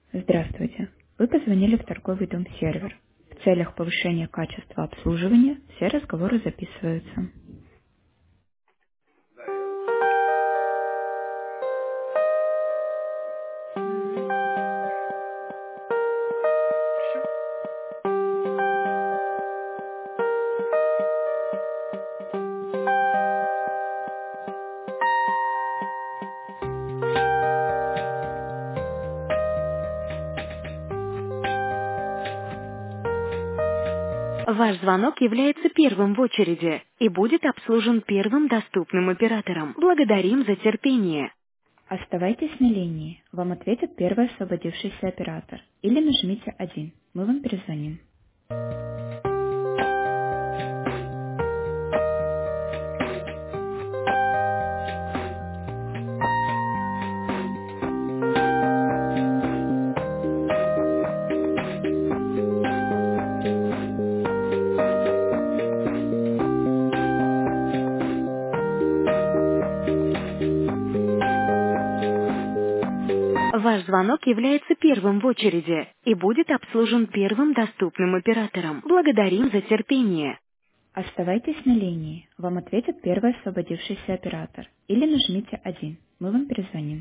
Здравствуйте. Вы позвонили в торговый дом «Сервер». В целях повышения качества обслуживания все разговоры записываются. Ваш звонок является первым в очереди и будет обслужен первым доступным оператором. Благодарим за терпение. Оставайтесь на линии. Вам ответит первый освободившийся оператор. Или нажмите 1. Мы вам перезвоним. Ваш звонок является первым в очереди и будет обслужен первым доступным оператором. Благодарим за терпение. Оставайтесь на линии. Вам ответит первый освободившийся оператор. Или нажмите 1. Мы вам перезвоним.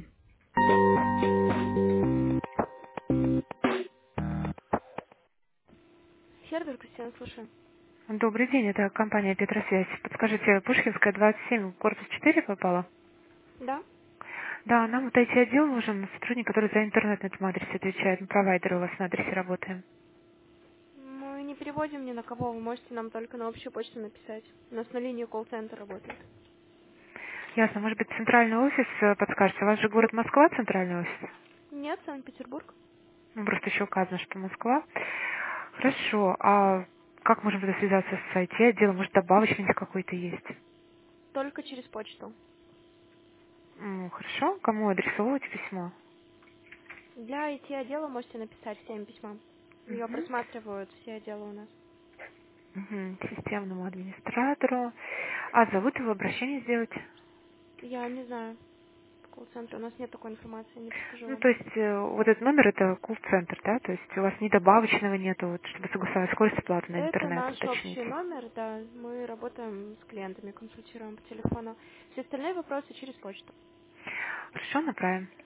Сервер, Кристина, слушаю. Добрый день, это компания Петросвязь. Подскажите, Пушкинская, 27, корпус 4 попала? Да? Да, нам вот IT-отдел нужен, сотрудник, который за интернет на этом адресе отвечает. Мы провайдеры у вас на адресе работаем. Мы не переводим ни на кого, вы можете нам только на общую почту написать. У нас на линии колл-центр работает. Ясно, может быть, центральный офис подскажете? У вас же город Москва, центральный офис? Нет, Санкт-Петербург. Ну, просто еще указано, что Москва. Хорошо, а как можем тогда связаться с IT-отделом? Может, добавочный какой-то есть? Только через почту. Хорошо, кому адресовывать письмо? Для IT-отдела можете написать всем письма. Ее Мгм. просматривают все отделы у нас. Системному администратору. А зовут его, обращение сделать? Я не знаю. Колл-центр. У нас нет такой информации, не подскажу Ну, вам. то есть, вот этот номер это колл-центр, да? То есть у вас ни добавочного нету, вот, чтобы согласовать скорость оплаты на Это интернет, наш общий уточните. номер, да. Мы работаем с клиентами, консультируем по телефону. Все остальные вопросы через почту. Хорошо, направим.